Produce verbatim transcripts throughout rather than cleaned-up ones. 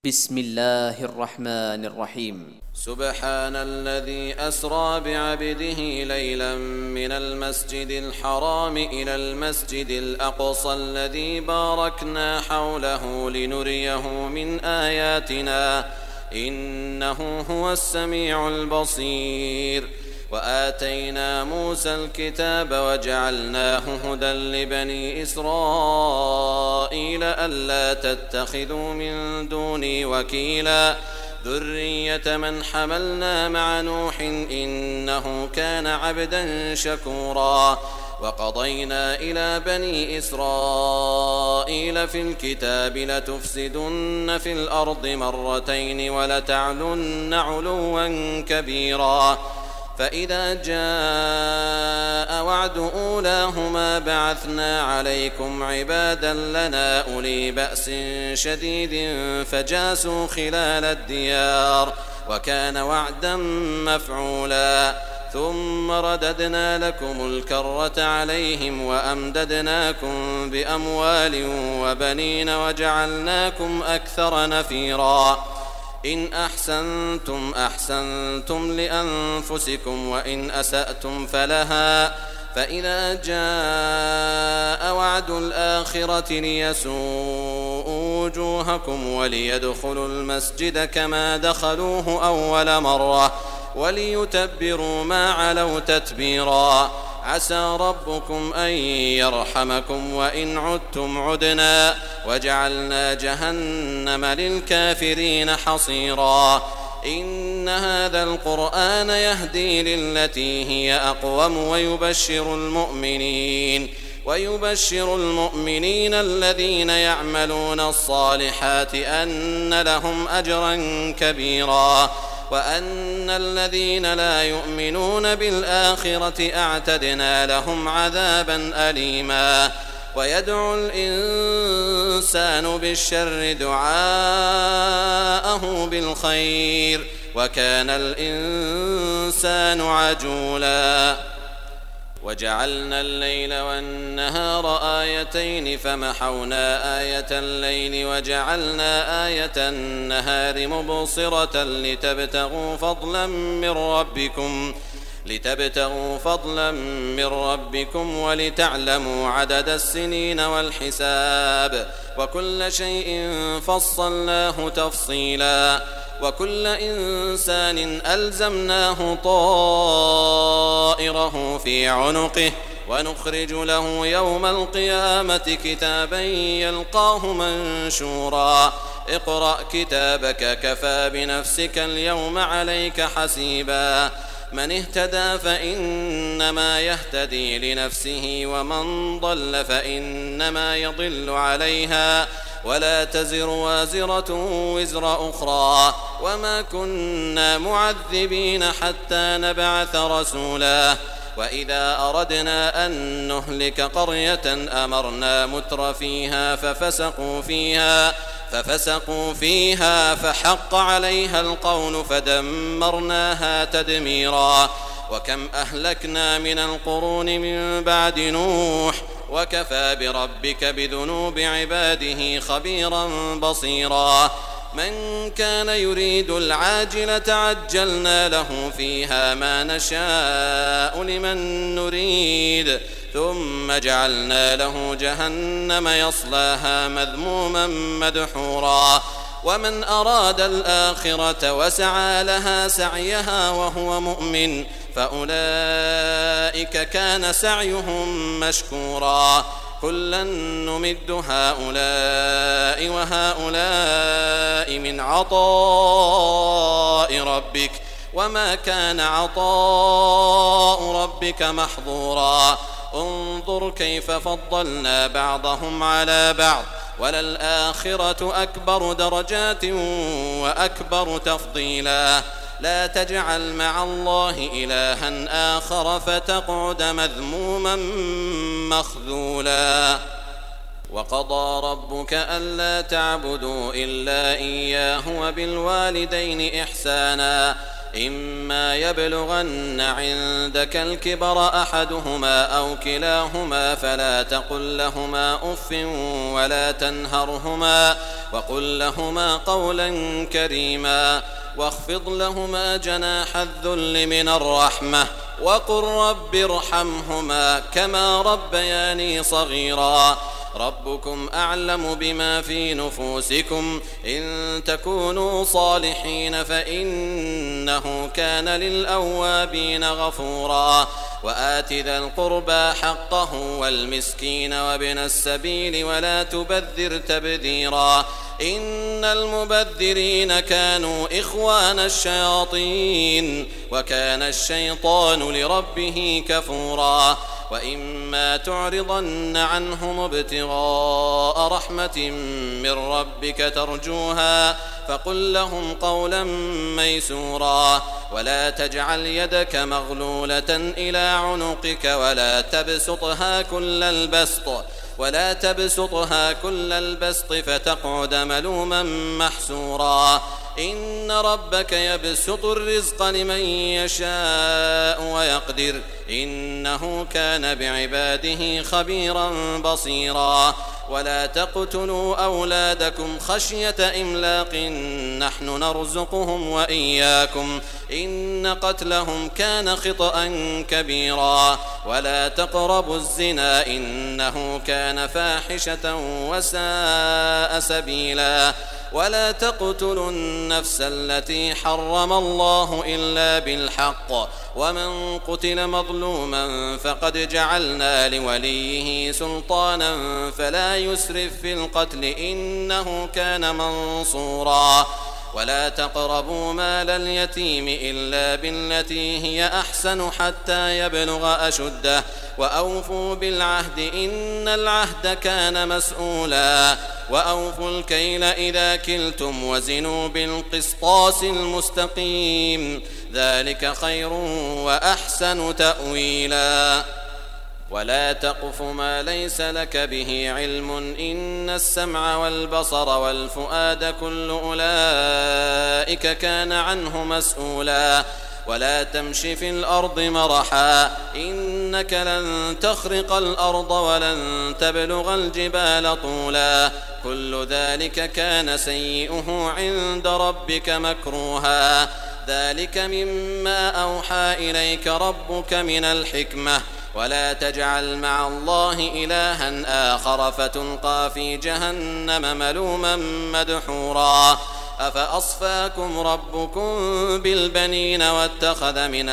بسم الله الرحمن الرحيم. سبحان الذي أسرى بعبده ليلا من المسجد الحرام إلى المسجد الأقصى الذي باركنا حوله لنريه من آياتنا إنه هو السميع البصير. وآتينا موسى الكتاب وجعلناه هدى لبني إسرائيل ألا تتخذوا من دوني وكيلا ذرية من حملنا مع نوح إنه كان عبدا شكورا. وقضينا إلى بني إسرائيل في الكتاب لتفسدن في الأرض مرتين ولتعلن علوا كبيرا. فإذا جاء وعد أولاهما بعثنا عليكم عبادا لنا أولي بأس شديد فجاسوا خلال الديار وكان وعدا مفعولا. ثم رددنا لكم الكرة عليهم وأمددناكم بأموال وبنين وجعلناكم أكثر نفيرا. إن أحسنتم أحسنتم لأنفسكم وإن أسأتم فلها. فإذا جاء وعد الآخرة ليسوءوا وجوهكم وليدخلوا المسجد كما دخلوه أول مرة وليتبروا ما علوا تتبيرا. عسى ربكم أن يرحمكم وإن عدتم عدنا وجعلنا جهنم للكافرين حصيرا. إن هذا القرآن يهدي للتي هي أقوم ويبشر المؤمنين ويبشر المؤمنين الذين يعملون الصالحات أن لهم أجرا كبيرا. وأن الذين لا يؤمنون بالآخرة أعتدنا لهم عذابا أليما. ويدعو الإنسان بالشر دعاءه بالخير وكان الإنسان عجولا. وجعلنا الليل والنهار آيتين فمحونا آية الليل وجعلنا آية النهار مبصرة لتبتغوا فضلا من ربكم لتبتغوا فضلا من ربكم ولتعلموا عدد السنين والحساب وكل شيء فصلناه تفصيلا. وكل إنسان ألزمناه طائره في عنقه ونخرج له يوم القيامة كتابا يلقاه منشورا. اقرأ كتابك كفى بنفسك اليوم عليك حسيبا. من اهتدى فإنما يهتدي لنفسه ومن ضل فإنما يضل عليها ولا تزر وازرة وزر أخرى وما كنا معذبين حتى نبعث رسولا. وإذا أردنا أن نهلك قرية أمرنا متر فيها ففسقوا فيها ففسقوا فيها فحق عليها القول فدمرناها تدميرا. وكم أهلكنا من القرون من بعد نوح وكفى بربك بذنوب عباده خبيرا بصيرا. من كان يريد العاجلة عجلنا له فيها ما نشاء لمن نريد ثم جعلنا له جهنم يصلاها مذموما مدحورا. ومن أراد الآخرة وسعى لها سعيها وهو مؤمن فأولئك كان سعيهم مشكورا. كلا نمد هؤلاء وهؤلاء من عطاء ربك وما كان عطاء ربك محظورا. انظر كيف فضلنا بعضهم على بعض وللآخرة أكبر درجات وأكبر تفضيلا. لا تجعل مع الله إلها آخر فتقعد مذموما مخذولا. وقضى ربك ألا تعبدوا إلا إياه وبالوالدين إحسانا إما يبلغن عندك الكبر أحدهما أو كلاهما فلا تقل لهما أف ولا تنهرهما وقل لهما قولا كريما واخفض لهما جناح الذل من الرحمة وقل رب ارحمهما كما ربياني صغيرا ربكم أعلم بما في نفوسكم إن تكونوا صالحين فإنه كان للأوابين غفورا وآت ذا القربى حقه والمسكين وابن السبيل ولا تبذر تبذيرا إن المبذرين كانوا إخوان الشياطين وكان الشيطان لربه كفورا وإما تعرضن عنهم ابتغاء رحمة من ربك ترجوها فقل لهم قولا ميسورا ولا تجعل يدك مغلولة إلى عنقك ولا تبسطها كل البسط ولا تبسطها كل البسط فتقعد ملوما محسورا إن ربك يبسط الرزق لمن يشاء ويقدر إنه كان بعباده خبيرا بصيرا ولا تقتلوا أولادكم خشية إملاق نحن نرزقهم وإياكم إن قتلهم كان خطأ كبيرا ولا تقربوا الزنا إنه كان فاحشة وساء سبيلا ولا تقتلوا النفس التي حرم الله إلا بالحق ومن قتل مظلوما فقد جعلنا لوليه سلطانا فلا يسرف في القتل إنه كان منصورا ولا تقربوا مال اليتيم إلا بالتي هي أحسن حتى يبلغ أشده وأوفوا بالعهد إن العهد كان مسؤولا وأوفوا الكيل إذا كلتم وزنوا بالقسطاس المستقيم ذلك خير وأحسن تأويلا ولا تقف ما ليس لك به علم إن السمع والبصر والفؤاد كل أولئك كان عنه مسؤولا ولا تمش في الأرض مرحا إنك لن تخرق الأرض ولن تبلغ الجبال طولا كل ذلك كان سيئه عند ربك مكروها ذلك مما أوحى إليك ربك من الحكمة ولا تجعل مع الله إلها آخر فتلقى في جهنم ملوما مدحورا أفأصفاكم ربكم بالبنين واتخذ من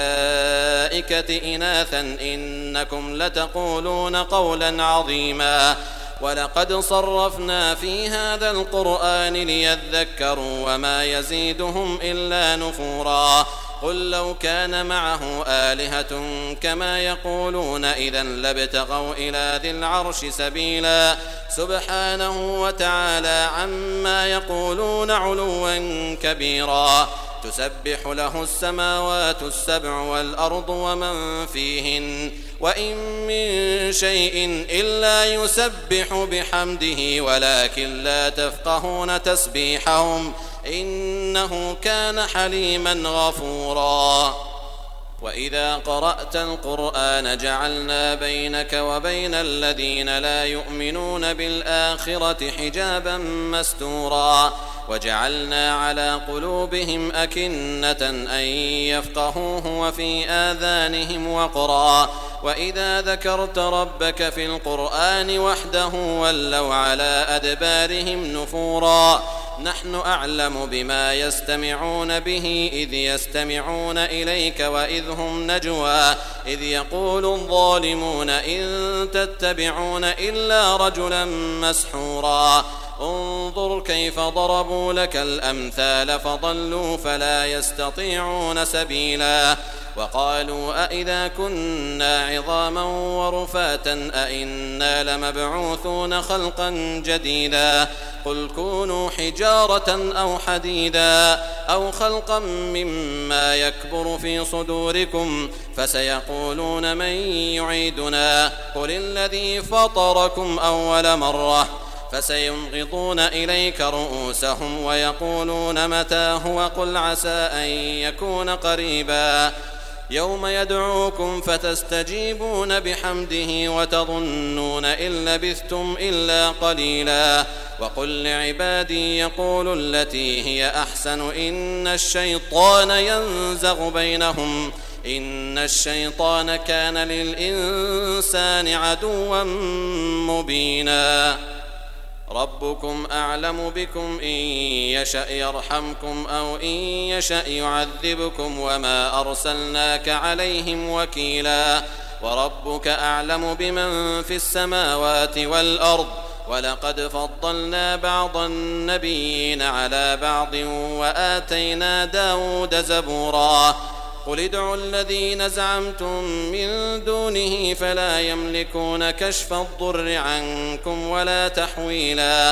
الملائكة إناثا إنكم لتقولون قولا عظيما ولقد صرفنا في هذا القرآن ليذكروا وما يزيدهم إلا نفورا قل لو كان معه آلهة كما يقولون إذا لابتغوا إلى ذي العرش سبيلا سبحانه وتعالى عما يقولون علوا كبيرا تسبح له السماوات السبع والأرض ومن فيهن وإن من شيء إلا يسبح بحمده ولكن لا تفقهون تسبيحهم إنه كان حليما غفورا وإذا قرأت القرآن جعلنا بينك وبين الذين لا يؤمنون بالآخرة حجابا مستورا وجعلنا على قلوبهم أكنة أن يفقهوه وفي آذانهم وقرا وإذا ذكرت ربك في القرآن وحده ولوا على أدبارهم نفورا نحن أعلم بما يستمعون به إذ يستمعون إليك وإذ هم نجوى إذ يقول الظالمون إن تتبعون إلا رجلا مسحورا انظر كيف ضربوا لك الأمثال فضلوا فلا يستطيعون سبيلا وقالوا أئذا كنا عظاما ورفاتا أئنا لمبعوثون خلقا جديدا قل كونوا حجارة أو حديدا أو خلقا مما يكبر في صدوركم فسيقولون من يعيدنا قل الذي فطركم أول مرة فسينغضون إليك رؤوسهم ويقولون متى هو قل عسى أن يكون قريبا يوم يدعوكم فتستجيبون بحمده وتظنون إن لبثتم إلا قليلا وقل لعبادي يقولوا التي هي أحسن إن الشيطان ينزغ بينهم إن الشيطان كان للإنسان عدوا مبينا ربكم أعلم بكم إن يشأ يرحمكم أو إن يشأ يعذبكم وما أرسلناك عليهم وكيلا وربك أعلم بمن في السماوات والأرض ولقد فضلنا بعض النبيين على بعض وآتينا داود زبورا قل ادعوا الذين زعمتم من دونه فلا يملكون كشف الضر عنكم ولا تحويلا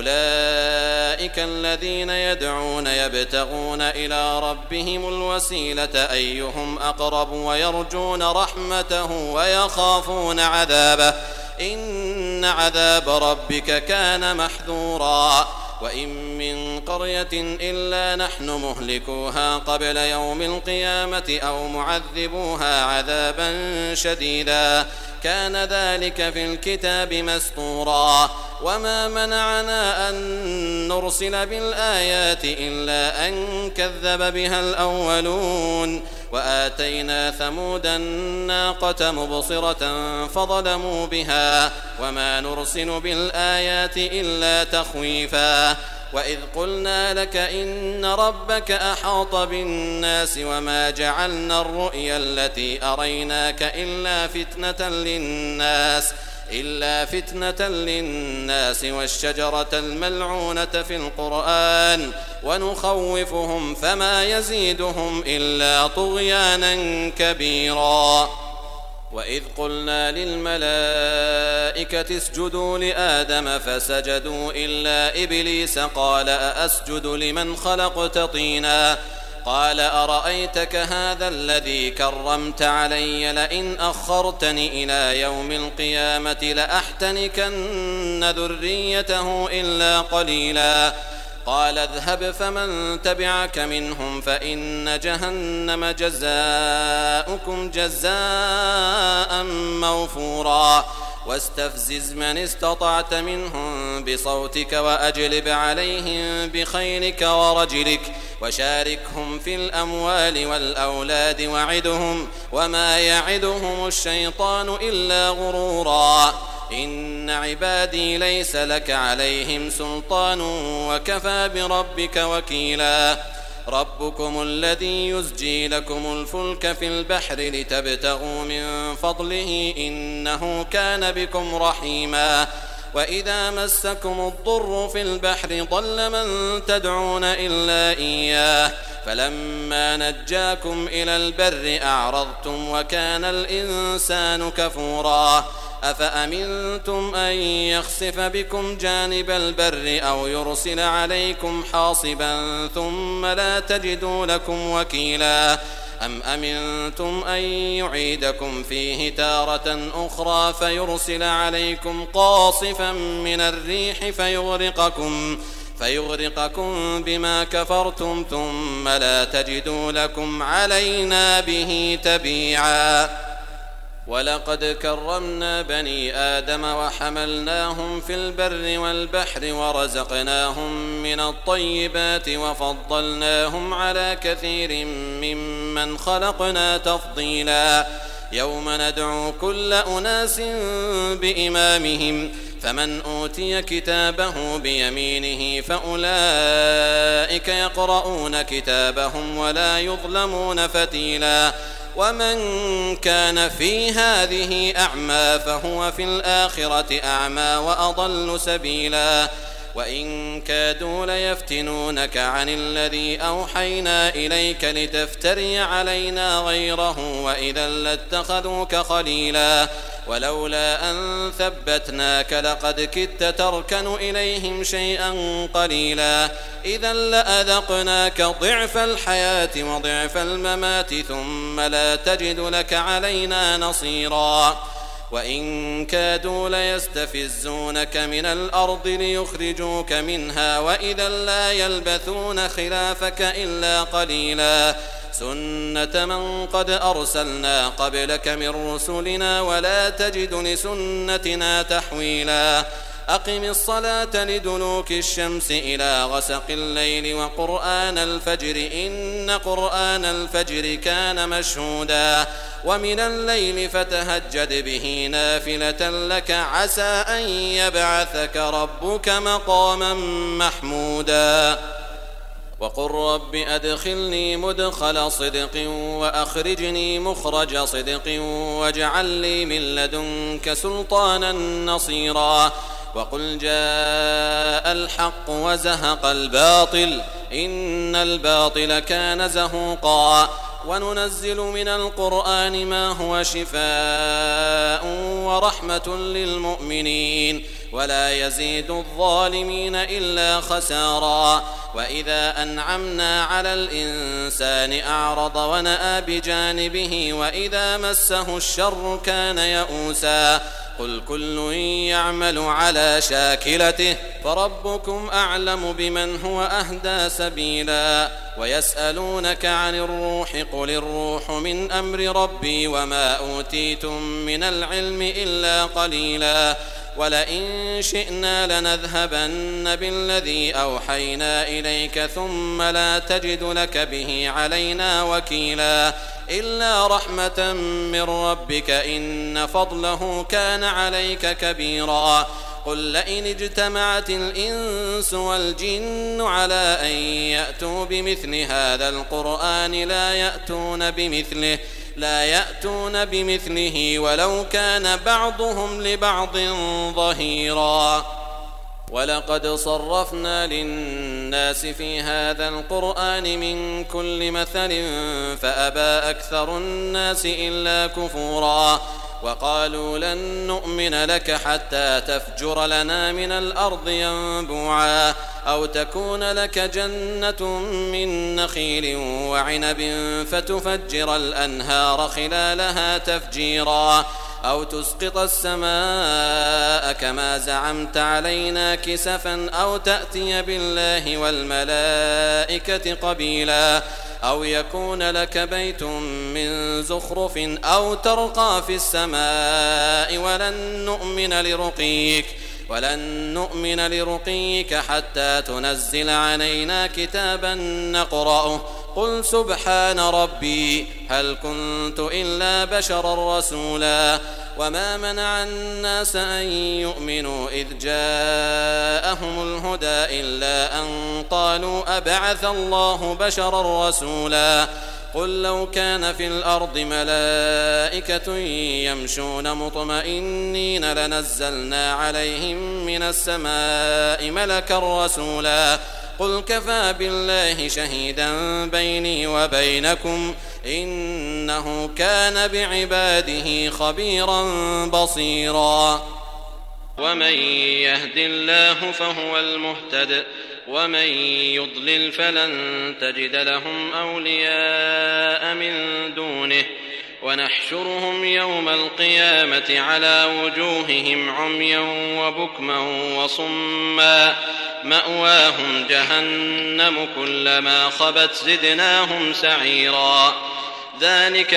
أولئك الذين يدعون يبتغون إلى ربهم الوسيلة أيهم أقرب ويرجون رحمته ويخافون عذابه إن عذاب ربك كان محذورا وإن من قرية إلا نحن مهلكوها قبل يوم القيامة أو معذبوها عذابا شديدا كان ذلك في الكتاب مسطورا وما منعنا أن نرسل بالآيات إلا أن كذب بها الأولون وآتينا ثمود الناقة مبصرة فظلموا بها وما نرسل بالآيات إلا تخويفا وإذ قلنا لك إن ربك أحاط بالناس وما جعلنا الرؤيا التي أريناك إلا فتنة للناس إلا فتنة للناس والشجرة الملعونة في القرآن ونخوفهم فما يزيدهم إلا طغيانا كبيرا وإذ قلنا للملائكة اسجدوا لآدم فسجدوا إلا إبليس قال أأسجد لمن خلقت طينا قال أرأيتك هذا الذي كرمت علي لئن أخرتني إلى يوم القيامة لأحتنكن ذريته إلا قليلا قال اذهب فمن تبعك منهم فإن جهنم جزاؤكم جزاء موفورا واستفزز من استطعت منهم بصوتك وأجلب عليهم بخيلك ورجلك وشاركهم في الأموال والأولاد وعدهم وما يعدهم الشيطان إلا غرورا إن عبادي ليس لك عليهم سلطان وكفى بربك وكيلا ربكم الذي يزجي لكم الفلك في البحر لتبتغوا من فضله إنه كان بكم رحيما وإذا مسكم الضر في البحر ضل من تدعون إلا إياه فلما نجاكم إلى البر أعرضتم وكان الإنسان كفورا أفأمنتم أن يخسف بكم جانب البر أو يرسل عليكم حاصبا ثم لا تجدوا لكم وكيلا أم أمنتم أن يعيدكم فيه تارة أخرى فيرسل عليكم قاصفا من الريح فيغرقكم فيغرقكم بما كفرتم ثم لا تجدوا لكم علينا به تبيعا ولقد كرمنا بني آدم وحملناهم في البر والبحر ورزقناهم من الطيبات وفضلناهم على كثير ممن خلقنا تفضيلا يوم ندعو كل أناس بإمامهم فمن أوتي كتابه بيمينه فأولئك يقرؤون كتابهم ولا يظلمون فتيلا ومن كان في هذه أعمى فهو في الآخرة أعمى وأضل سبيلا وإن كادوا ليفتنونك عن الذي أوحينا إليك لتفتري علينا غيره وإذا لاتخذوك خليلا ولولا أن ثبتناك لقد كدت تركن إليهم شيئا قليلا إذا لأذقناك ضعف الحياة وضعف الممات ثم لا تجد لك علينا نصيرا وإن كادوا ليستفزونك من الأرض ليخرجوك منها وإذا لا يلبثون خلافك إلا قليلا سنة من قد أرسلنا قبلك من رسلنا ولا تجد لسنتنا تحويلا أقم الصلاة لدلوك الشمس إلى غسق الليل وقرآن الفجر إن قرآن الفجر كان مشهودا ومن الليل فتهجد به نافلة لك عسى أن يبعثك ربك مقاما محمودا وقل رب أدخلني مدخل صدق وأخرجني مخرج صدق واجعل لي من لدنك سلطانا نصيرا وقل جاء الحق وزهق الباطل إن الباطل كان زهوقا وننزل من القرآن ما هو شفاء ورحمة للمؤمنين ولا يزيد الظالمين إلا خسارا وإذا أنعمنا على الإنسان أعرض ونأى بجانبه وإذا مسه الشر كان يئوسا قل كل يعمل على شاكلته فربكم أعلم بمن هو أهدى سبيلا ويسألونك عن الروح قل الروح من أمر ربي وما أوتيتم من العلم إلا قليلا ولئن شئنا لنذهبن بالذي أوحينا إليك ثم لا تجد لك به علينا وكيلا إلا رحمة من ربك إن فضله كان عليك كبيرا قل لئن اجتمعت الإنس والجن على أن يأتوا بمثل هذا القرآن لا يأتون بمثله لا يأتون بمثله ولو كان بعضهم لبعض ظهيرا ولقد صرفنا للناس في هذا القرآن من كل مثل فأبى أكثر الناس إلا كفورا وقالوا لن نؤمن لك حتى تفجر لنا من الأرض ينبوعا أو تكون لك جنة من نخيل وعنب فتفجر الأنهار خلالها تفجيرا أو تسقط السماء كما زعمت علينا كسفا أو تأتي بالله والملائكة قبيلا أو يكون لك بيت من زخرف أو ترقى في السماء ولن نؤمن لرقيك ولن نؤمن لرقيك حتى تنزل علينا كتابا نقرأه قل سبحان ربي هل كنت إلا بشرا رسولا وما منع الناس أن يؤمنوا إذ جاءهم الهدى إلا أن قالوا أبعث الله بشرا رسولا قل لو كان في الأرض ملائكة يمشون مطمئنين لنزلنا عليهم من السماء ملكا رسولا قل كفى بالله شهيدا بيني وبينكم إنه كان بعباده خبيرا بصيرا ومن يهد الله فهو المهتد ومن يضلل فلن تجد لهم أولياء من دونه ونحشرهم يوم القيامة على وجوههم عميا وبكما وصما مأواهم جهنم كلما خبت زدناهم سعيرا ذلك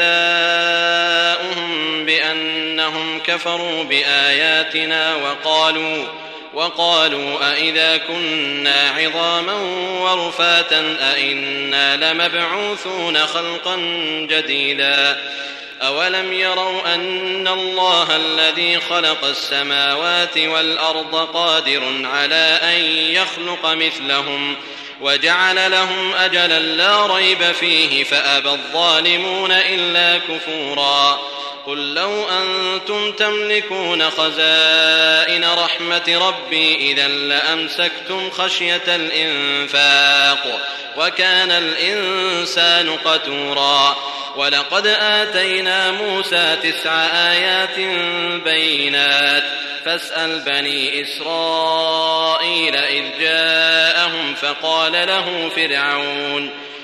جزاؤهم بأنهم كفروا بآياتنا وقالوا وقالوا أئذا كنا عظاما ورفاتا أئنا لمبعوثون خلقا جديدا أولم يروا أن الله الذي خلق السماوات والأرض قادر على أن يخلق مثلهم وجعل لهم أجلا لا ريب فيه فأبى الظالمون إلا كفورا قل لو أنتم تملكون خزائن رحمة ربي إذا لأمسكتم خشية الإنفاق وكان الإنسان قتورا ولقد آتينا موسى تسع آيات بينات فاسأل بني إسرائيل إذ جاءهم فقال له فرعون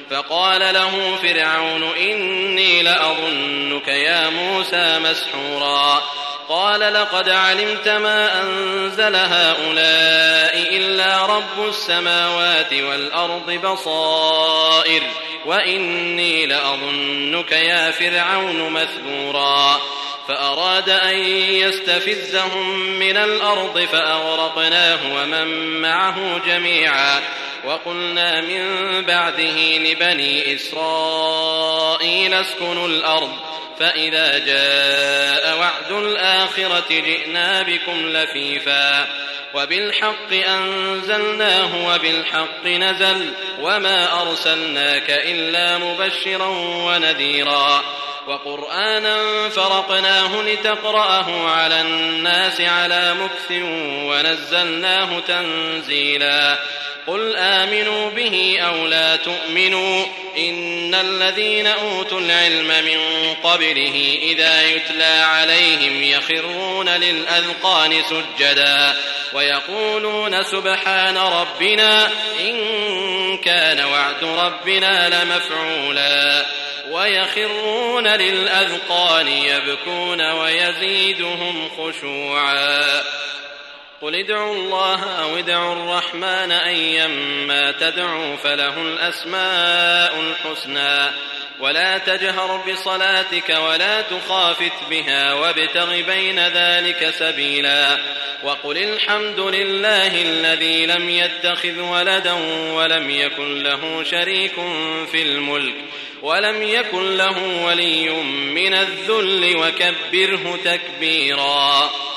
فقال له فرعون إني لأظنك يا موسى مسحورا قال لقد علمت ما أنزل هؤلاء إلا رب السماوات والأرض بصائر وإني لأظنك يا فرعون مثبورا فأراد أن يستفزهم من الأرض فأغرقناه ومن معه جميعا وقلنا من بعده لبني إسرائيل اسكنوا الأرض فإذا جاء وعد الآخرة جئنا بكم لفيفا وبالحق أنزلناه وبالحق نزل وما أرسلناك إلا مبشرا ونذيرا وقرآنا فرقناه لتقرأه على الناس على مكث ونزلناه تنزيلا قل آمنوا به أو لا تؤمنوا إن الذين أوتوا العلم من قبله إذا يتلى عليهم يخرون للأذقان سجدا ويقولون سبحان ربنا إن كان وعد ربنا لمفعولا ويخرون للأذقان يبكون ويزيدهم خشوعا قل ادعوا الله أو ادعوا الرحمن أيما تدعوا فله الأسماء الحسنى ولا تجهر بصلاتك ولا تخافت بها وابتغ بين ذلك سبيلا وقل الحمد لله الذي لم يتخذ ولدا ولم يكن له شريك في الملك ولم يكن له ولي من الذل وكبره تكبيرا.